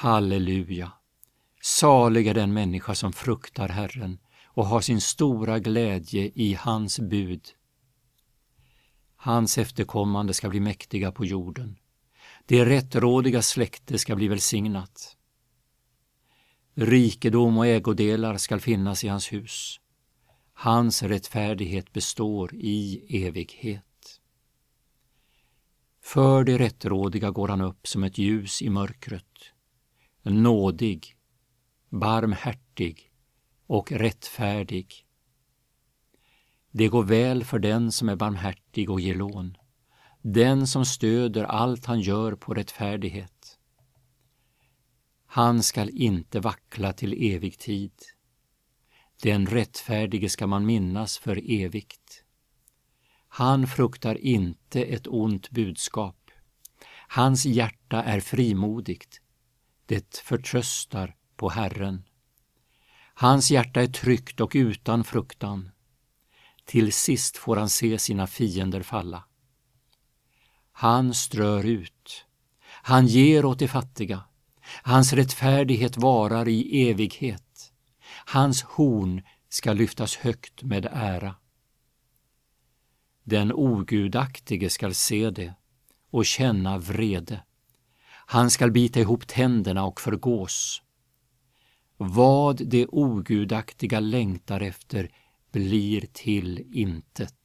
Halleluja! Salig är den människa som fruktar Herren och har sin stora glädje i hans bud. Hans efterkommande ska bli mäktiga på jorden. Det rättrådiga släkte ska bli välsignat. Rikedom och ägodelar ska finnas i hans hus. Hans rättfärdighet består i evighet. För det rättrådiga går han upp som ett ljus i mörkret. Nådig, barmhärtig och rättfärdig. Det går väl för den som är barmhärtig och ger lån, den som stöder allt han gör på rättfärdighet. Han skall inte vackla till evig tid. Den rättfärdige ska man minnas för evigt. Han fruktar inte ett ont budskap. Hans hjärta är frimodigt. Det förtröstar på Herren. Hans hjärta är tryggt och utan fruktan. Till sist får han se sina fiender falla. Han strör ut. Han ger åt de fattiga. Hans rättfärdighet varar i evighet. Hans horn ska lyftas högt med ära. Den ogudaktige skall se det och känna vrede. Han skall bita ihop tänderna och förgås. Vad det ogudaktiga längtar efter blir till intet.